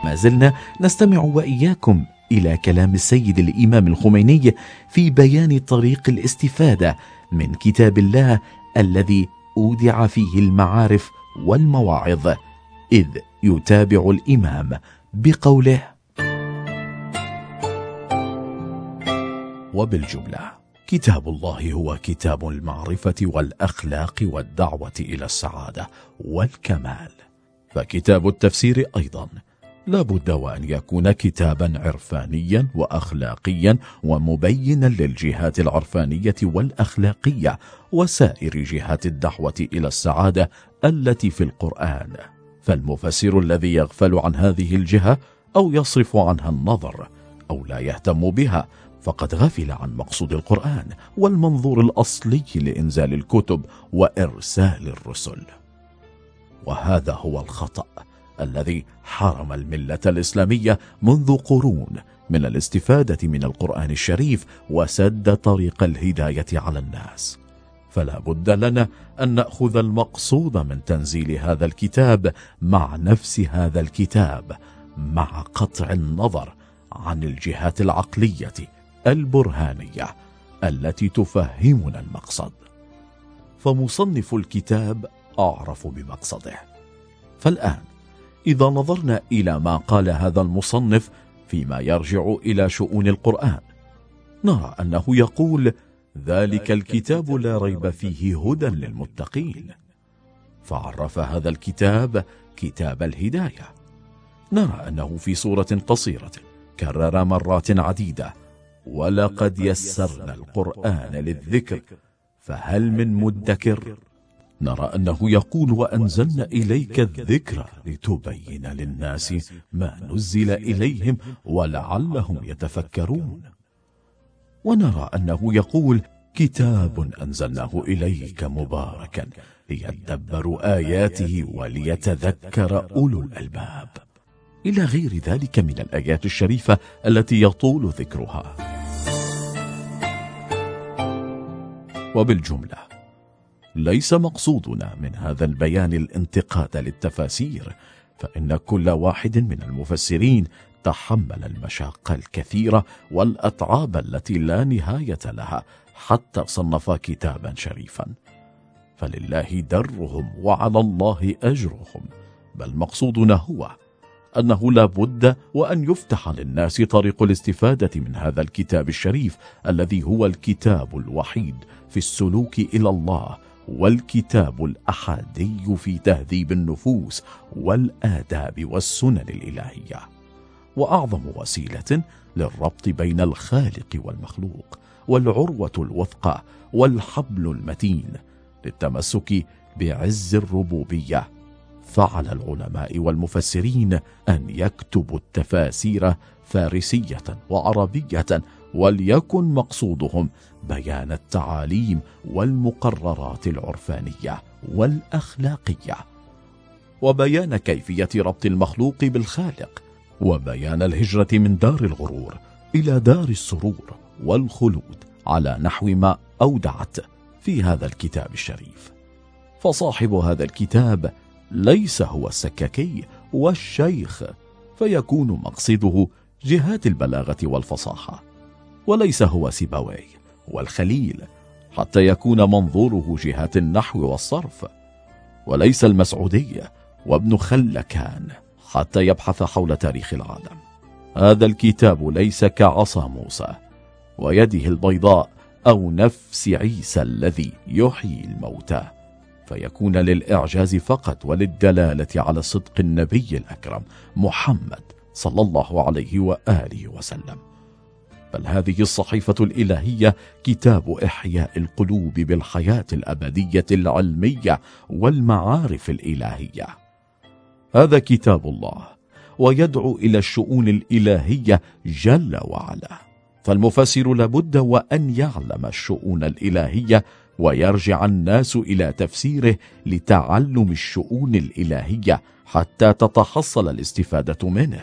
ما زلنا نستمع وإياكم إلى كلام السيد الإمام الخميني في بيان طريق الاستفادة من كتاب الله الذي أودع فيه المعارف والمواعظ، إذ يتابع الإمام بقوله: وبالجملة كتاب الله هو كتاب المعرفة والأخلاق والدعوة إلى السعادة والكمال. فكتاب التفسير أيضا لا بد وأن يكون كتابا عرفانيا وأخلاقيا ومبينا للجهات العرفانية والأخلاقية وسائر جهات الدعوة إلى السعادة التي في القرآن. فالمفسر الذي يغفل عن هذه الجهة أو يصرف عنها النظر أو لا يهتم بها فقد غفل عن مقصود القرآن والمنظور الأصلي لإنزال الكتب وإرسال الرسل. وهذا هو الخطأ الذي حرم الملة الإسلامية منذ قرون من الاستفادة من القرآن الشريف وسد طريق الهداية على الناس. فلا بد لنا أن نأخذ المقصود من تنزيل هذا الكتاب مع نفس هذا الكتاب، مع قطع النظر عن الجهات العقلية البرهانية التي تفهمنا المقصد. فمصنف الكتاب أعرف بمقصده. فالآن إذا نظرنا إلى ما قال هذا المصنف فيما يرجع إلى شؤون القرآن، نرى أنه يقول: ذلك الكتاب لا ريب فيه هدى للمتقين. فعرف هذا الكتاب كتاب الهداية. نرى أنه في سورة قصيرة كرر مرات عديدة: ولقد يسرنا القرآن للذكر فهل من مدكر. نرى أنه يقول: وأنزلنا إليك الذكر لتبين للناس ما نزل إليهم ولعلهم يتفكرون. ونرى أنه يقول: كتاب أنزلناه إليك مباركا ليدبروا آياته وليتذكر أولو الألباب، إلى غير ذلك من الآيات الشريفة التي يطول ذكرها. وبالجملة ليس مقصودنا من هذا البيان الانتقاد للتفاسير، فإن كل واحد من المفسرين تحمل المشاق الكثيرة والأتعاب التي لا نهاية لها حتى صنف كتابا شريفا، فلله درهم وعلى الله أجرهم. بل مقصودنا هو أنه لا بد وأن يفتح للناس طريق الاستفادة من هذا الكتاب الشريف الذي هو الكتاب الوحيد في السلوك إلى الله، والكتاب الأحادي في تهذيب النفوس والآداب والسنن الإلهية، وأعظم وسيلة للربط بين الخالق والمخلوق، والعروة الوثقى والحبل المتين للتمسك بعز الربوبية. فعلى العلماء والمفسرين أن يكتبوا التفاسير فارسية وعربية، وليكن مقصودهم بيان التعاليم والمقررات العرفانية والأخلاقية، وبيان كيفية ربط المخلوق بالخالق، وبيان الهجرة من دار الغرور إلى دار السرور والخلود على نحو ما أودعت في هذا الكتاب الشريف. فصاحب هذا الكتاب ليس هو السكاكي والشيخ فيكون مقصده جهات البلاغة والفصاحة، وليس هو سيبويه والخليل حتى يكون منظوره جهات النحو والصرف، وليس المسعودي وابن خلكان حتى يبحث حول تاريخ العالم. هذا الكتاب ليس كعصا موسى ويده البيضاء أو نفس عيسى الذي يحيي الموتى، فيكون للإعجاز فقط وللدلالة على صدق النبي الأكرم محمد صلى الله عليه وآله وسلم. بل هذه الصحيفة الإلهية كتاب إحياء القلوب بالحياة الأبدية العلمية والمعارف الإلهية. هذا كتاب الله ويدعو إلى الشؤون الإلهية جل وعلا، فالمفسر لابد وأن يعلم الشؤون الإلهية ويرجع الناس إلى تفسيره لتعلم الشؤون الإلهية حتى تتحصل الاستفادة منه.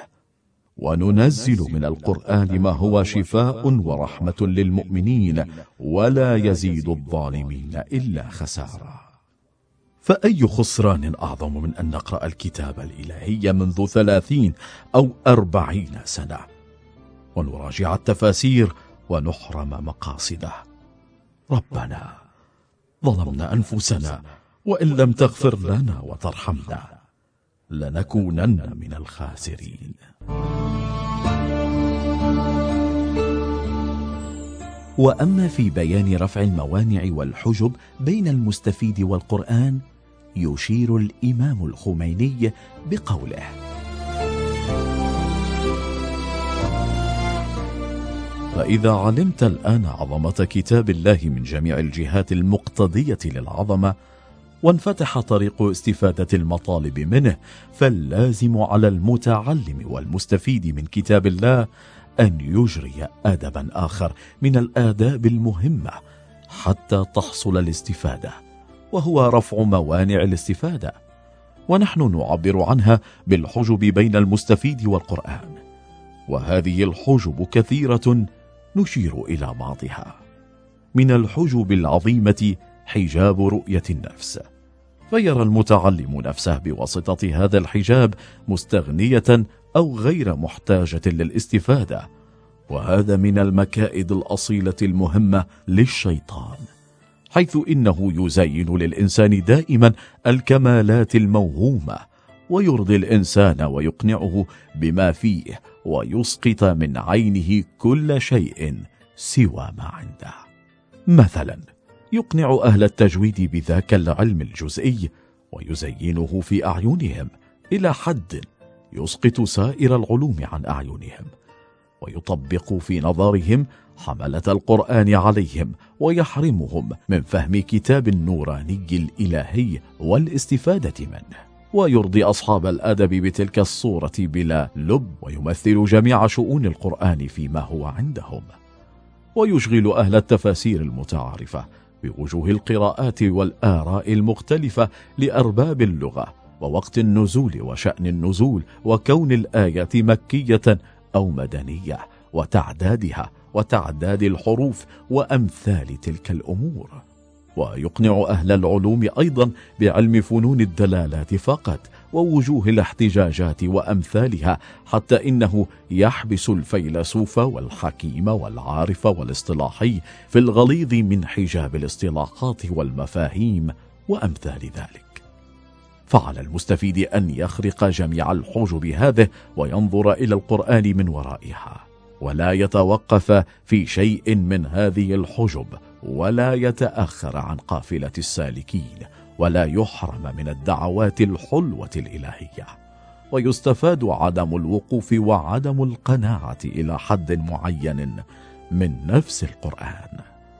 وننزل من القرآن ما هو شفاء ورحمة للمؤمنين ولا يزيد الظالمين إلا خسارا. فأي خسران أعظم من أن نقرأ الكتاب الإلهي منذ 30 أو 40 سنة ونراجع التفاسير ونحرم مقاصده؟ ربنا ظلمنا أنفسنا، وإن لم تغفر لنا وترحمنا لنكونن من الخاسرين. وأما في بيان رفع الموانع والحجب بين المستفيد والقرآن، يشير الإمام الخميني بقوله: فإذا علمت الآن عظمة كتاب الله من جميع الجهات المقتضية للعظمة، وانفتح طريق استفادة المطالب منه، فاللازم على المتعلم والمستفيد من كتاب الله أن يجري أدبا آخر من الآداب المهمة حتى تحصل الاستفادة، وهو رفع موانع الاستفادة، ونحن نعبر عنها بالحجب بين المستفيد والقرآن. وهذه الحجب كثيرة نشير إلى بعضها. من الحجب العظيمة حجاب رؤية النفس، فيرى المتعلم نفسه بواسطة هذا الحجاب مستغنية أو غير محتاجة للاستفادة، وهذا من المكائد الأصيلة المهمة للشيطان، حيث إنه يزين للإنسان دائما الكمالات الموهومة، ويرضي الإنسان ويقنعه بما فيه، ويسقط من عينه كل شيء سوى ما عنده. مثلا يقنع أهل التجويد بذاك العلم الجزئي ويزينه في أعينهم إلى حد يسقط سائر العلوم عن أعينهم، ويطبق في نظرهم حملة القرآن عليهم، ويحرمهم من فهم كتاب النوراني الإلهي والاستفادة منه، ويرضي أصحاب الأدب بتلك الصورة بلا لب، ويمثل جميع شؤون القرآن فيما هو عندهم، ويشغل أهل التفاسير المتعارفة بوجوه القراءات والآراء المختلفة لأرباب اللغة ووقت النزول وشأن النزول وكون الآية مكية أو مدنية وتعدادها وتعداد الحروف وأمثال تلك الأمور. ويقنع أهل العلوم أيضا بعلم فنون الدلالات فقط ووجوه الاحتجاجات وأمثالها، حتى إنه يحبس الفيلسوف والحكيم والعارف والاصطلاحي في الغليظ من حجاب الاصطلاحات والمفاهيم وأمثال ذلك. فعلى المستفيد أن يخرق جميع الحجب هذه وينظر إلى القرآن من ورائها، ولا يتوقف في شيء من هذه الحجب، ولا يتأخر عن قافلة السالكين، ولا يحرم من الدعوات الحلوة الإلهية. ويستفاد عدم الوقوف وعدم القناعة إلى حد معين من نفس القرآن.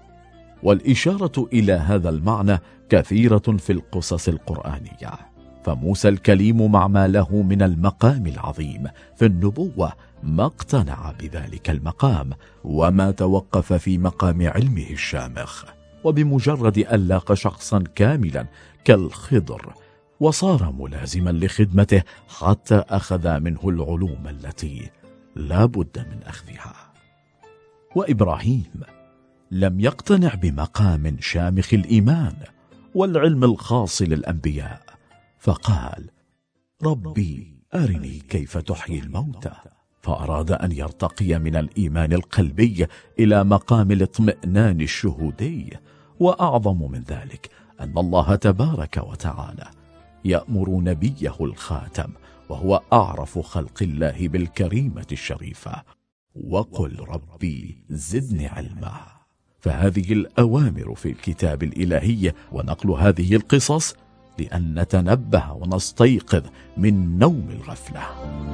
والإشارة إلى هذا المعنى كثيرة في القصص القرآنية، فموسى الكليم مع ما له من المقام العظيم في النبوة ما اقتنع بذلك المقام، وما توقف في مقام علمه الشامخ، وبمجرد أن لاقى شخصا كاملا كالخضر وصار ملازما لخدمته حتى أخذ منه العلوم التي لا بد من أخذها. وإبراهيم لم يقتنع بمقام شامخ الإيمان والعلم الخاص للأنبياء، فقال: ربي أرني كيف تحيي الموتى، فأراد أن يرتقي من الإيمان القلبي إلى مقام الاطمئنان الشهودي. وأعظم من ذلك أن الله تبارك وتعالى يأمر نبيه الخاتم، وهو أعرف خلق الله بالكريمة الشريفة: وقل ربي زدني علما. فهذه الأوامر في الكتاب الإلهي، ونقل هذه القصص لأن نتنبه ونستيقظ من نوم الغفلة.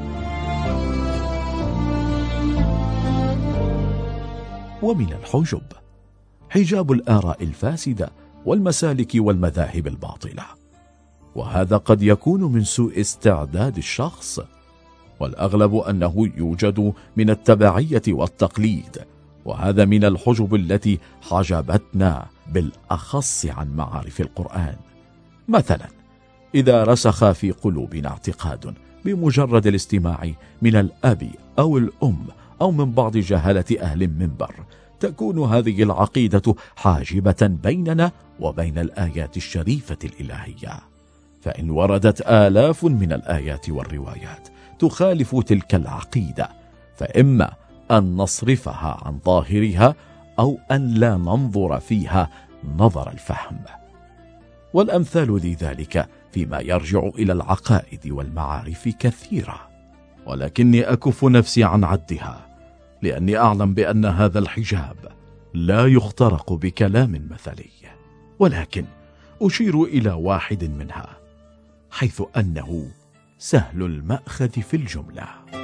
ومن الحجب حجاب الآراء الفاسدة والمسالك والمذاهب الباطلة، وهذا قد يكون من سوء استعداد الشخص، والأغلب أنه يوجد من التبعية والتقليد، وهذا من الحجب التي حجبتنا بالأخص عن معارف القرآن. مثلا إذا رسخ في قلوبنا اعتقاد بمجرد الاستماع من الأب أو الأم أو من بعض جهلة أهل المنبر تكون هذه العقيدة حاجبة بيننا وبين الآيات الشريفة الإلهية، فإن وردت آلاف من الآيات والروايات تخالف تلك العقيدة، فإما أن نصرفها عن ظاهرها أو أن لا ننظر فيها نظر الفهم. والأمثال لذلك فيما يرجع إلى العقائد والمعارف كثيرة، ولكني أكف نفسي عن عدها، لأني أعلم بأن هذا الحجاب لا يخترق بكلام مثلي، ولكن أشير إلى واحد منها، حيث أنه سهل المأخذ في الجملة.